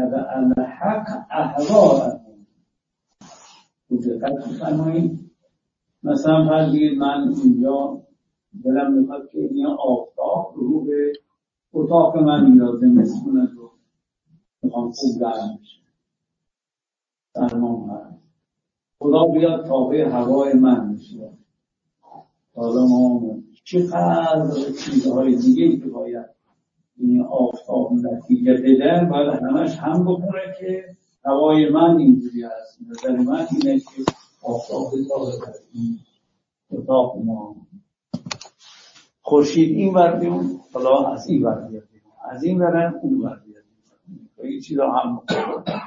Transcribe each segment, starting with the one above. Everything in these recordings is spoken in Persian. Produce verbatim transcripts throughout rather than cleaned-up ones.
اتبع الحق اهواءهم. دقت بفرمایید. مثلا فرض من اینجا دلم میخواد که این آفتاب رو به اتاق من میاد، زمستون رو میخوام خوب گرم بشه، سرما هست، خدا بیاد تابع هوای من بشه. حالا ما چقدر چیزهای دیگه که باید این آفتاب نتیجه بده باید همش هم بکنه که هوای من اینجوری هست. نظر من اینه که آفتاب تابع این اتاق ما، خورشید این ور بیون، حالا از این ور بیاد، از این ورن اون ور بیاد، این چیزا هم مکنه.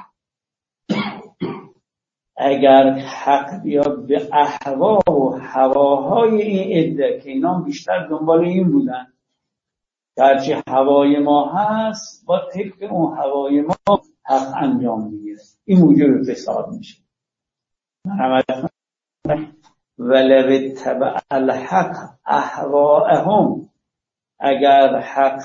اگر حق بیاد به اهوا و هواهای این عده که اینا بیشتر دنبال این بودن، هرچی هوای ما هست با طبق اون هوای ما حق انجام میگیره، این موجب فساد میشه. ولو اتبع الحق اهواءهم، اگر حق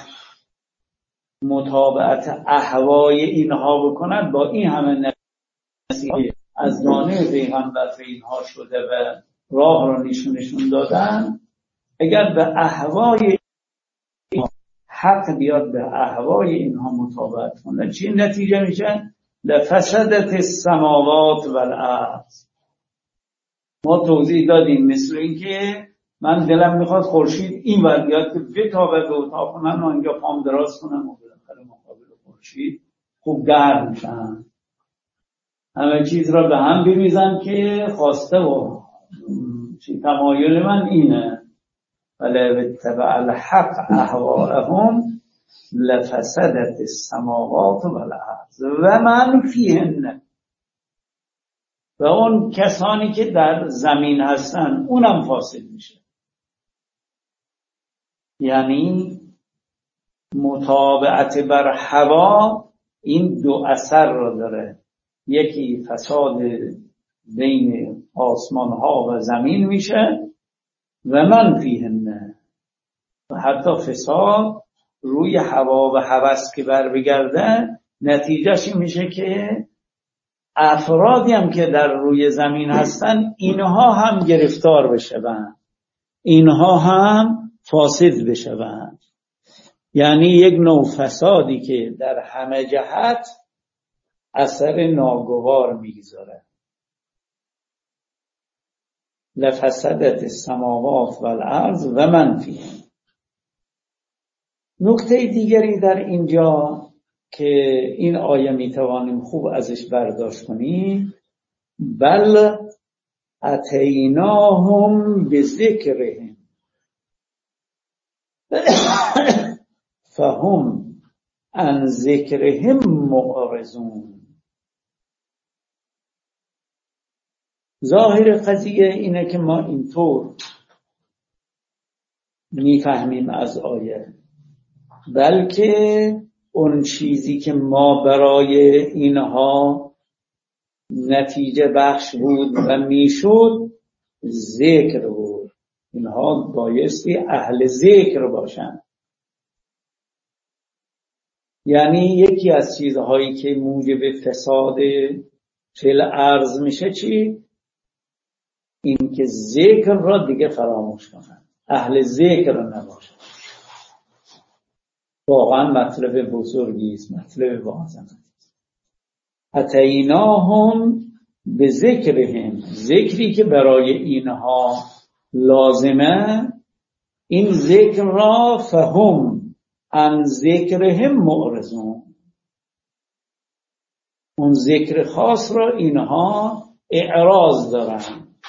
مطابقت اهوای اینها بکند، با این همه نصیحت از جانب پیغمبر به اینها شده و راه را نشونشون دادن، اگر به اهوای حق بیاد به اهوای اینها مطابقت کنه، چی نتیجه میشه؟ لفسدت السماوات والارض. ما توضیح دادیم مثل این که من دلم میخواد خورشید این ور بیاد که بتابه به اتاق من و اینجا پام دراز کنم و بالاخره مقابل خورشید خوب گرم میشن، همه چیز را به هم بریزن که خواسته و چی تمایل من اینه. ولو اتبع الحق اهواءهم لفسدت السماوات والارض و من فیهن، و اون کسانی که در زمین هستن اونم فاسد میشه. یعنی مطابقت بر هوا این دو اثر را داره، یکی فساد بین آسمان ها و زمین میشه و من فیهن، و حتی فساد روی هوا و هوس که بر بگرده نتیجهش میشه که افرادی هم که در روی زمین هستن اینها هم گرفتار بشون، اینها هم فاسد بشون. یعنی یک نوع فسادی که در همه جهت اثر ناگوار میگذاره. لفسدت السماوات والارض و من فیهن. نکته دیگری در اینجا که این آیه میتوانیم خوب ازش برداشت کنیم، بل اتیناهم بذکرهم فهم عن ذکرهم معرضون. ظاهر قضیه اینه که ما اینطور میفهمیم از آیه، بلکه اون چیزی که ما برای اینها نتیجه بخش بود و میشد ذکر بود. اینها بایستی اهل ذکر باشن. یعنی یکی از چیزهایی که موجب فساد فل ارض میشه چی؟ این که ذکر را دیگه فراموش کنن، اهل ذکر را نباشن. واقعا مطلب بزرگی است، مطلب واضحه. اتیناهم به ذکرهم، ذکری که برای اینها لازمه، این ذکر را فهم عن ذکرهم معرضون، اون ذکر خاص را اینها اعراض دارن.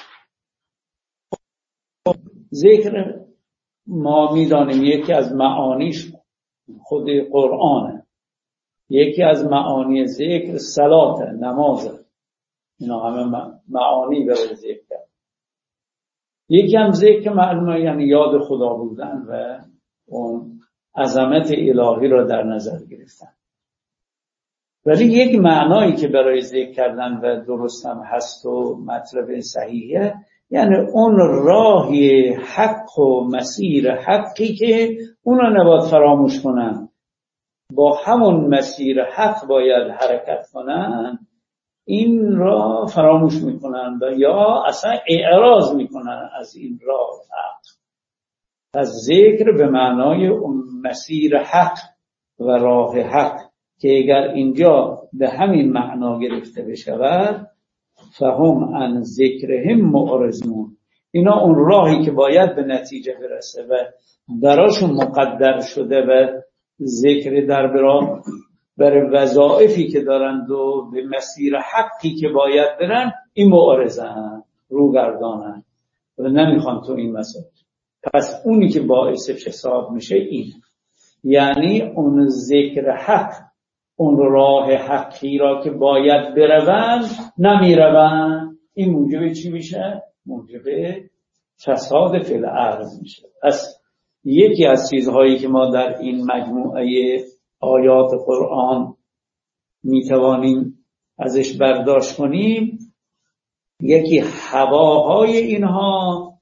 ذکر ما میدانیم یکی از معانیش خود قرآنه، یکی از معانی ذکر صلات، نمازه، اینا همه معانی برای ذکر. یکی هم ذکر معلومه یعنی یاد خدا بودن و اون عظمت الهی را در نظر گرفتن. ولی یک معنایی که برای ذکر کردن و درست هم هست و مطلب صحیحه، یعنی اون راهی حق و مسیر حقی که اون رو نباید فراموش کنن. با همون مسیر حق باید حرکت کنن، این را فراموش میکنن و یا اصلا اعراض میکنن از این راه حق. پس ذکر به معنای اون مسیر حق و راه حق که اگر اینجا به همین معنا گرفته بشود، فهم عن ذکرهم معرضون، اینا اون راهی که باید به نتیجه برسه و براشون مقدر شده و ذکر در برا برای وظایفی که دارند و به مسیر حقی که باید برن، این معارضن، روگردانن و نمیخوان تو این مسائل. پس اونی که باعث فساد میشه این، یعنی اون ذکر حق، اون راه حقی را که باید بروند نمیروند، این موجب چی میشه؟ موجب فساد فی الارض میشه. پس یکی از چیزهایی که ما در این مجموعه آیات قرآن میتوانیم ازش برداشت کنیم، یکی هواهای اینها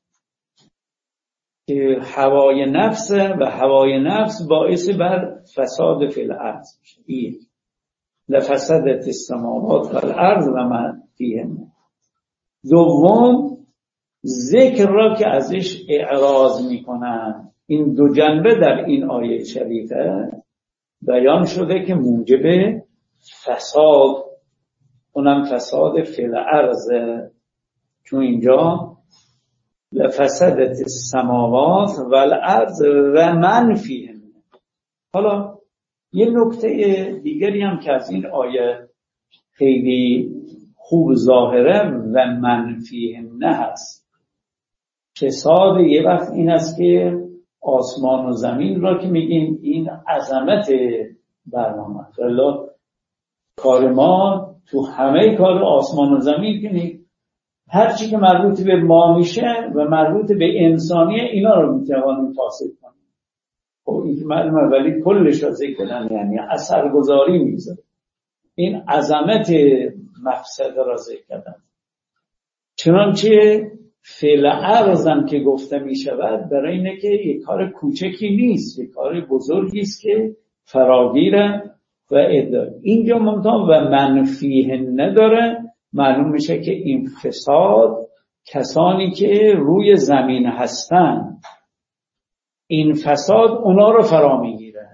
که هوای نفس و هوای نفس باعث بر فساد فی الارض میشه. یک لفسدت السماوات والارض و من فیهن. دوم ذکر را که ازش اعراض میکنن. این دو جنبه در این آیه شریفه بیان شده که موجب فساد، اونم فساد فی الارض، چون اینجا لفسدت السماوات والارض و من فیهن. حالا یه نکته دیگری هم که از این آیه خیلی خوب ظاهره و من فیهن هست. فساد یه وقت این است که آسمان و زمین را که میگیم این عظمت برنامه، ولی کار ما تو همه کار آسمان و زمین که نیم، هر چی که مربوط به ما میشه و مربوط به انسانیه اینا رو میتوانیم فاسد کنیم. خب این که معلومه، ولی کلش را ذکر کردن یعنی اثرگذاری میذاره. این عظمت مفسد را ذکر کردن. چنانچه فعل ارزم که گفته می شود برای اینه که یک کار کوچکی نیست، یک کار بزرگی است که فراگیره و ادعا. اینجا منتها و منفیه نداره، معلوم میشه که این فساد کسانی که روی زمین هستن، این فساد اونا رو فرا میگیره.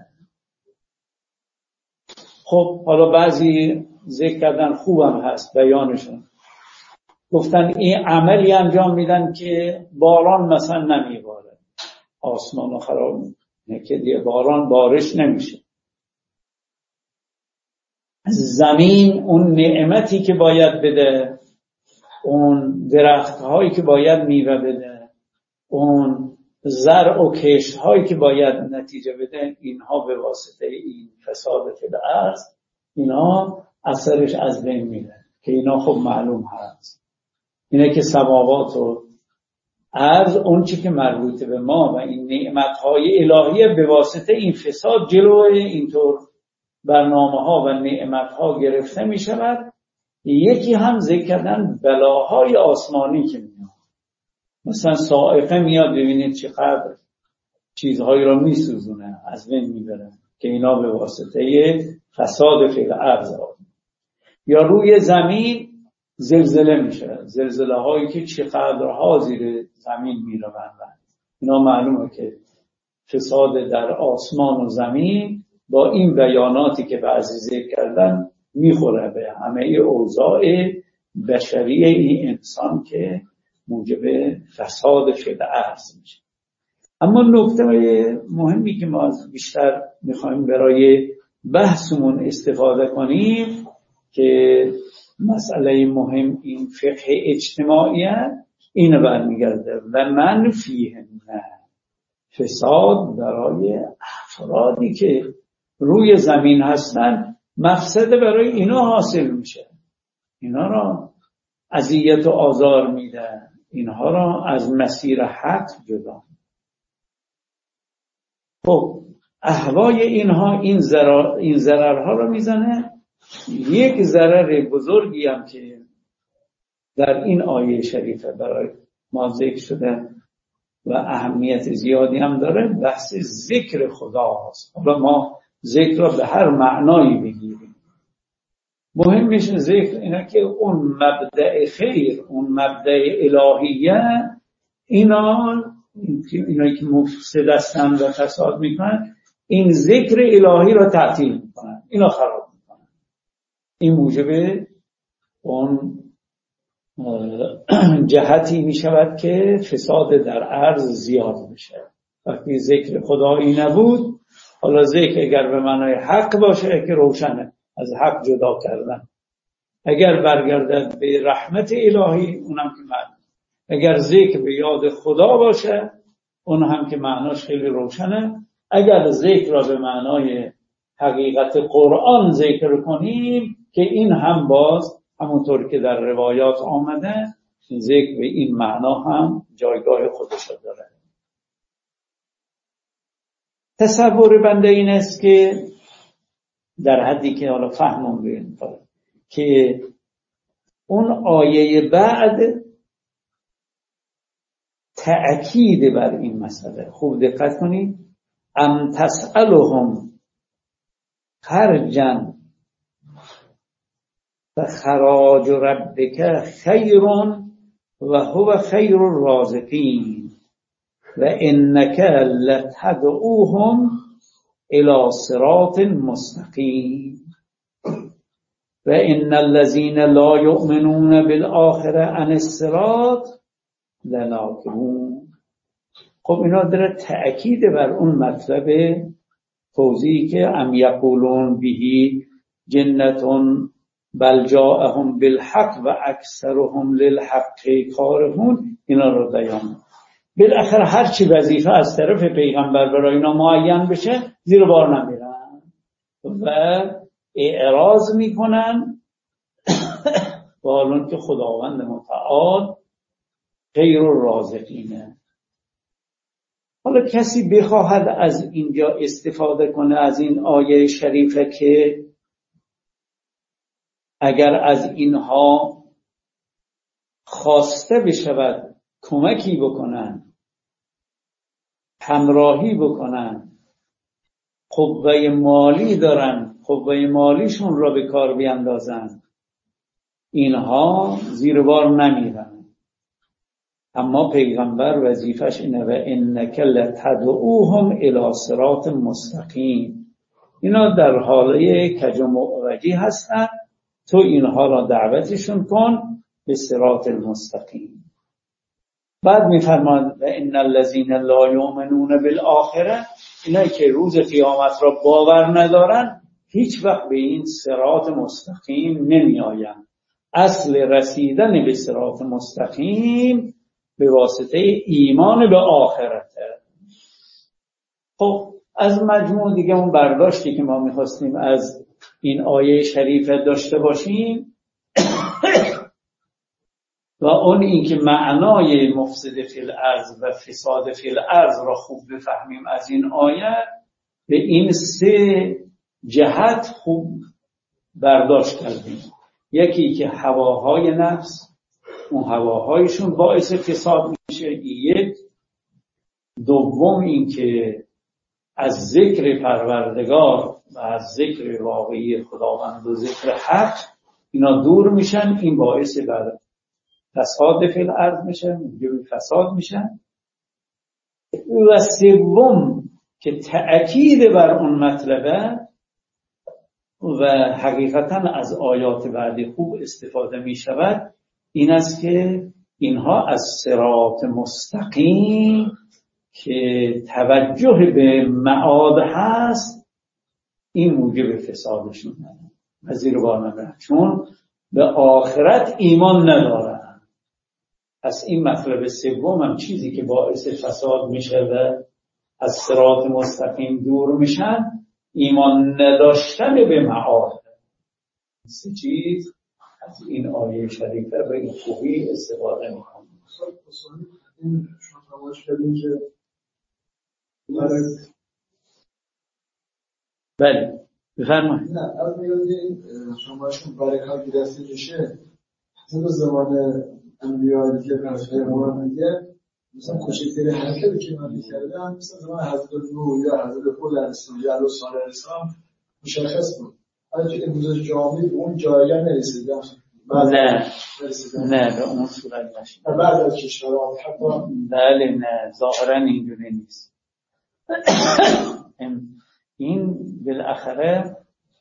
خب حالا بعضی ذکر کردن خوبم هست بیانشون، گفتن این عملی انجام میدن که باران مثلا نمیباره، آسمان رو خراب میکنه که دیگه باران بارش نمیشه. زمین اون نعمتی که باید بده، اون درخت هایی که باید میوه بده، اون زرع و کشت هایی که باید نتیجه بده، اینها به واسطه این فساد فی الارض اینا اثرش از بین میره که اینا خب معلوم هست. اینه که سماوات و ارض اون چی که مربوط به ما و این نعمتهای الهیه به واسطه این فساد جلوه اینطور برنامه ها و نعمت ها گرفته می شود. یکی هم ذکر کردن بلاهای آسمانی که میاد، مثلا صاعقه میاد، ببینید چقدر چیزهایی را می سوزونه، از بین می بره، که اینا به واسطه فساد فی الارض. یا روی زمین زلزله میشه، زلزله هایی که چقدرها زیر زمین می روند، اینا معلومه که فساد در آسمان و زمین با این بیاناتی که بعضی ذکر کردن میخوره به همه اوضاع بشری این انسان که موجب فساد فی الارض میشه. اما نکته مهمی که ما بیشتر میخوایم برای بحثمون استفاده کنیم که مسئله مهم این فقه اجتماعیه، اینو برمیگرده و من فیه نه، فساد برای افرادی که روی زمین هستن، مفسده برای اینا حاصل میشه، اینا را اذیت و آزار میده، اینها را از مسیر حق جدا. خب احوای اینها این ضرر این ضررها رو میزنه. یک ضرر بزرگی هم که در این آیه شریفه برای ما ذکر شده و اهمیت زیادی هم داره، بحث ذکر خداست. حالا ما ذکر را به هر معنایی بگیریم. مهمش ذکر اینه که اون مبدأ خیر، اون مبدأ الهیه، اینا اینایی که مفسد هستن و فساد میکنن، این ذکر الهی را تعطیل میکنن، اینا خراب میکنن. این موجب اون جهتی میشود که فساد در عرض زیاد میشه. وقتی ذکر خدایی نبود، حالا ذکر اگر به معنای حق باشه که روشنه، از حق جدا کردن. اگر برگردد به رحمت الهی، اونم که معنی. اگر ذکر به یاد خدا باشه، اون هم که معناش خیلی روشنه. اگر ذکر را به معنای حقیقت قرآن ذکر کنیم، که این هم باز همونطور که در روایات آمده، ذکر به این معنا هم جایگاه خودش داره. تصور بنده این است که در حدی که حالا فهمون بین که اون آیه بعد تأکید بر این مسئله. خوب دقت کنید. ام تسألهم خرجا فخراج ربک خیر و هو خیر الرازقین و انک لتدعوهم الى صراط مستقیم و ان الذین لا یؤمنون بالآخرة عن الصراط لناکبون. خب اینا داره تأکید بر اون مطلب توضیحی که ام یقولون بهی جنتون بل جاءهم بالحق و اکثرهم للحق کارهون، اینا رو بیان. بالاخره هر چی وظیفه از طرف پیغمبر برای اینا معین بشه، زیر بار نمیرن و اعراض میکنن، با حالون که خداوند متعال خیر الرازقینه. حالا کسی بخواهد از اینجا استفاده کنه از این آیه شریفه که اگر از اینها خواسته بشود کمکی بکنن، همراهی بکنن، قوه مالی دارن، قوه مالیشون را به کار بیندازن، اینها زیر بار نمیرن. اما پیغمبر وظیفش اینه و انک لتدعوهم الی صراط مستقیم. اینا در حاله کج و معوجی هستن، تو اینها را دعوتشون کن به صراط المستقیم. بعد میفرماید و ان الذین لا یؤمنون بالآخرة، اینایی که روز قیامت را باور ندارن هیچ وقت به این صراط مستقیم نمی آیند. اصل رسیدن به صراط مستقیم به واسطه ایمان به آخرته. خب از مجموع دیگه اون برداشتی که ما میخواستیم از این آیه شریفه داشته باشیم و اون این که معنای مفسد فی الارض و فساد فی الارض را خوب بفهمیم از این آیه، به این سه جهت خوب برداشت کردیم. یکی که هواهای نفس، اون هواهایشون باعث فساد میشه، یک. دوم این که از ذکر پروردگار و از ذکر واقعی خداوند و ذکر حق اینا دور میشن، این باعث بر فساد فی الارض میشه، موجب فساد میشن. و سوم که تأکید بر اون مطلبه و حقیقتا از آیات بعدی خوب استفاده میشود، این است که اینها از صراط مستقیم که توجه به معاد هست، این موجب فسادشون و زیر بار نمیرن، چون به آخرت ایمان ندارن. پس این مطلب سوم هم چیزی که باعث فساد میشه و از صراط مستقیم دور میشن، ایمان نداشتن به معاد. سه چیز از این آیه شریفه به این خوبی استفاده میکنم. این شما تماش کردیم که بله بفرمایید. نه از میادیم شماشون برکاتی دستی میشه حتی زمان انبیایی که پیغمبر میگه مثلا کوچکترین حرکتی که من می‌کردم مثلا زمان حضرت نور یا حضرت خود علیه یا الله صالح علیه السلام مشخص بود. حالا که امروز جامعه به اون جایگاه نرسیدم. نه نه به اون صورت نشید. بعد از کشورها حتی بله نه ظاهرا اینجوری نیست. این بالاخره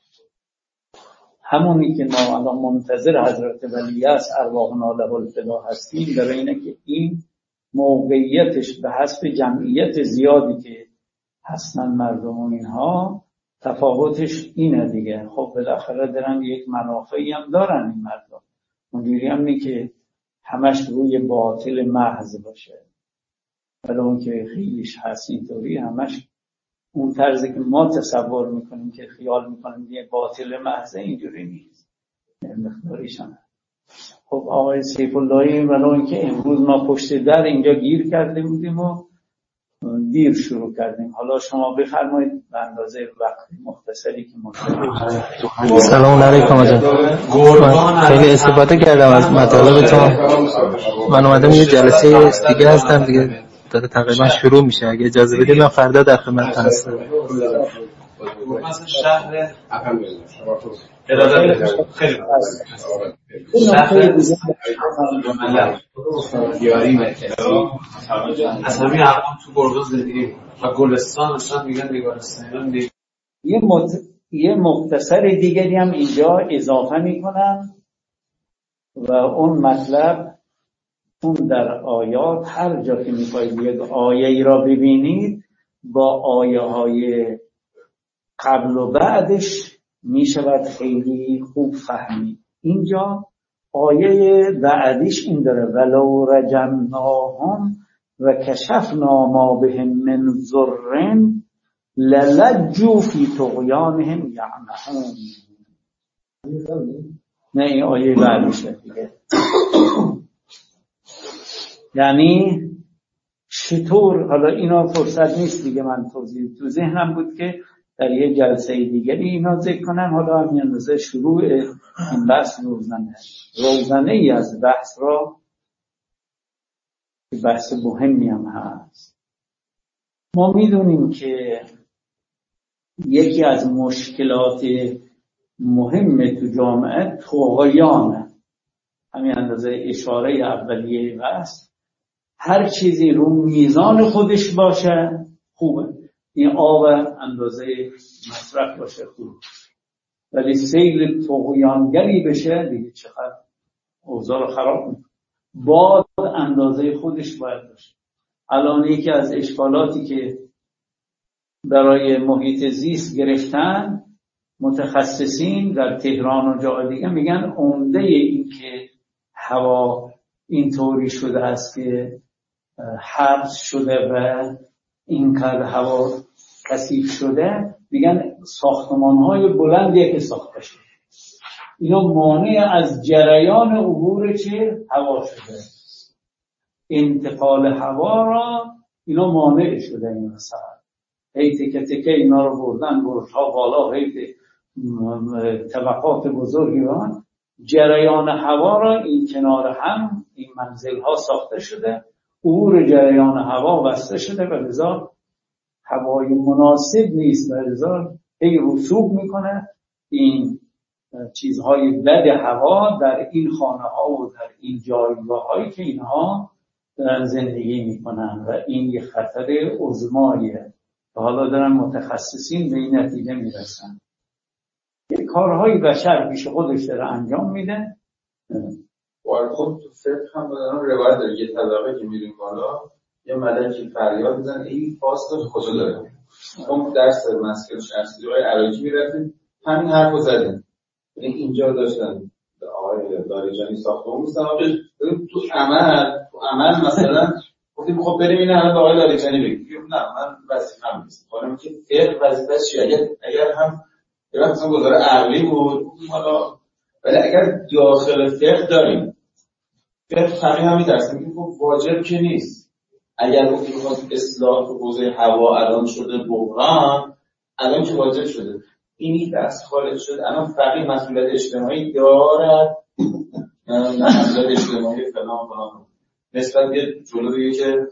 همونی که ما الان منتظر حضرت ولی است ارواحنا له الفدا هستیم برای اینه که این موقعیتش به حسب جمعیت زیادی که هستن مردم و اینها تفاوتش اینه دیگه. خب بالاخره دارن یک منافعی هم دارن این مردم، اونجوری هم نی که همش روی باطل محض باشه، ولی اون که خیلیش هست اینطوری همش اون طرزی که ما تصور میکنیم که خیال میکنیم یه باطل محض اینجوری نیست، مقداریش هم. خب آقای سیف اللهی ولو اینکه امروز ما پشت در اینجا گیر کرده بودیم و دیر شروع کردیم، حالا شما بفرمایید به اندازه وقت مختصری که منتظر. سلام علیکم آقا. خیلی استفاده کردم از مطالبتون. من اومدم یه جلسه دیگه هستم دیگه داره تقریبا شروع میشه، اگه اجازه بدید من فردا در خدمت هستم. مثلا شهر ارائه خیلی شهر دیاری مکلا از همین الان تو گردون زندگی و گلستان اصلا میگن نگارستان. یه مت... یه مختصر دیگری هم اینجا اضافه میکنم و اون مطلب اون در آیات هر جا که میخواید یک آیه ای را ببینید با آیه های قبل و بعدش میشود خیلی خوب فهمید. اینجا آیه بعدیش این داره ولو رجمناهم و کشفنا ما بهم من ضر للجوا فی طغیانهم یعمهون. نه این آیه بعدیشه دیگه. یعنی چطور، حالا اینا فرصت نیست دیگه من توضیح، تو ذهنم بود که در یه جلسه دیگری اینا ذکر کنم، حالا همین اندازه شروع این بحث روزنه روزنه ای از بحث را که بحث مهمی هم هست. ما میدونیم که یکی از مشکلات مهم تو جامعه طغیانه، همین اندازه اشاره اولیه بحث، هر چیزی رو میزان خودش باشه خوبه، این آب اندازه مصرف باشه خوبه، ولی سیل طغیانگری بشه دیگه چقدر اوضاع رو خراب میکنه. باد اندازه خودش باید باشه. الان یکی از اشکالاتی که برای محیط زیست گرفتن متخصصین در تهران و جای دیگه میگن عمده این که هوا اینطوری شده است که حبس شده و اینقدر هوا کثیف شده، میگن ساختمان‌های بلندی که ساخته شده اینا مانع از جریان عبور چه هوا شده، انتقال هوا را اینا مانع شده. این مثلا هی تکه تکه اینا رو بردن برج‌ها بالا، هی طبقات بزرگی رو جریان هوا را این کنار هم این منزل ها ساخته شده، عبور جریان هوا بسته شده و لذا هوای مناسب نیست و لذا هی رسوب میکنه این چیزهای بد هوا در این خانه ها و در این جایگاه هایی که اینها دارن زندگی میکنن و این یه خطر عظماییه و حالا دارن متخصصین به این نتیجه میرسن. یه کارهای بشر پیش خودش داره انجام میده. وارد خود تو فقه هم بدنم روایت داره یه طبقه که میریم بالا یه ملکی فریاد میزن این فاصل خدا داره. اون درس مسکن شخصی روی عراقی میرفتیم همین حرف رو زدیم. اینجا داشتن آقای داریجانی ساختمون میستن تو عمل تو عمل مثلا گفتیم خب بریم این همه به آقای داریجانی بگیم نه من وظیفه‌ام نیست. خانم که فقه وظیفه‌ش چیه؟ اگر اگر هم اگر مثلا گزاره عقلی بود حالا، ولی اگر داخل فقه داریم فقه فقیه هم می‌درسیم میگیم خب واجب که نیست. اگر گفتیم اصلاح تو حوزه هوا الان شده بحران، الان که واجب شده اینی دست خارج شد، الان فقیه مسئولیت اجتماعی دارد نه مسئولیت اجتماعی فلان فلان نسبت به جلو دیگه که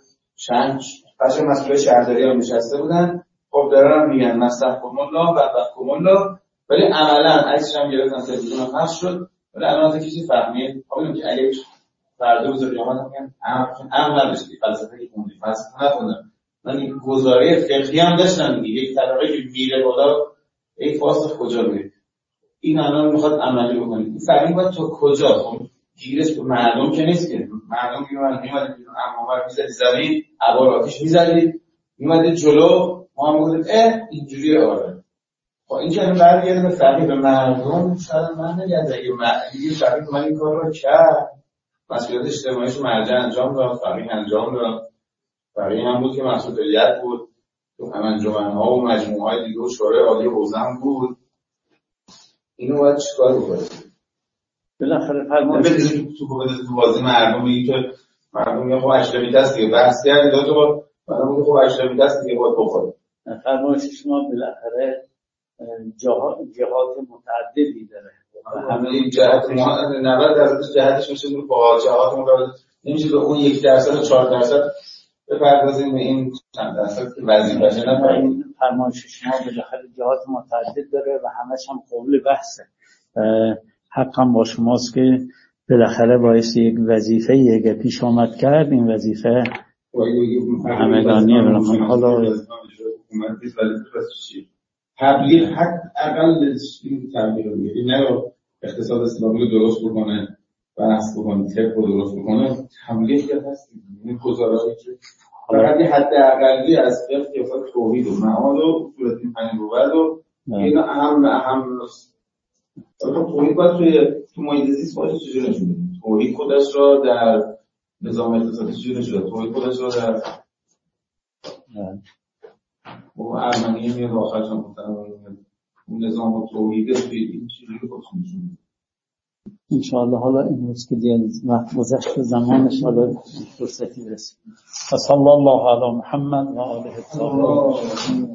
چند بچه مسئول شهرداری هم نشسته بودن. خب دارن میگن مستحکم الله و بحکم الله، ولی عملا عکسش هم گرفتن تلویزیون هم پخش شد. ولی الان کسی فهمید خب که اگه فردا روز قیامت میگن ام نداشتی فلسفه که خوندی فلسفه نخوندم، من این گزاره فقهی هم داشتم دیگه، یک طبقه که میره بالا یک فاصله کجا میره، این الان میخواد عملی بکنه. این فرقی باید تا کجا؟ خب گیرش به مردم که نیست که مردم میومد میومد بیرون امامر میزدی زمین عبار آتیش میزدی میومد جلو ما هم بودیم اه اینجوری آره. خب این که برگرده به فرقی به مردم شاید من نگرده اگه مردی فرقی من این کار رو کرد مسئولیت اجتماعیش مرجع انجام داد، فرقی انجام داد، فرقی هم بود که مسئولیت بود تو هم انجمن‌ها و مجموعه‌های دیگه و شورای عالی حوزه هم بود. اینو باید چیکار بکنیم؟ بالاخره فرمایش ببینید تو تو تو بازی مردم میگه که مردم میگه خب اشرافیت است دیگه بحث کردید دو تا بار بعدم میگه خب اشرافیت است دیگه باید بخوره. فرمایش شما بالاخره جهات جهات متعددی داره و همه این جهت نود درصد جهتش میشه با جهات متعدد نمیشه به اون یک درصد و چهار درصد بپردازیم به این چند درصد که وظیفه‌شه. نه فرمایش شما بالاخره جهات متعدد داره و همش هم قابل بحثه. حقم با شماست که بالاخره باعث یک وظیفه اگه پیش آمد کرد این وظیفه همگانیه. بالاخره حالا حکومت نیست ولی چی تبلیغ حداقل این تبلیغ رو میگه نه اقتصاد اسلامی رو درست بکنه بحث بکنه طب رو درست بکنه تبلیغ که هست این گزاره‌ای که فقط یه حداقلی از فقه توحید و معاد و اصول دین پنج بود و اینا اهم اهم تو توحید باید توی تو محیط زیست باشه چجوری نشون میده توحید خودش را در نظام اقتصادی چجوری نشون میده توحید خودش را در و ارمنی میاد آخرش هم گفتن اون نظام توحید توی این چجوری خودش نشون میده انشاءالله. حالا این روز که دیگه وقت گذشت و زمانش حالا فرصتی برسید. صلی الله علی محمد و آله الطاهرین.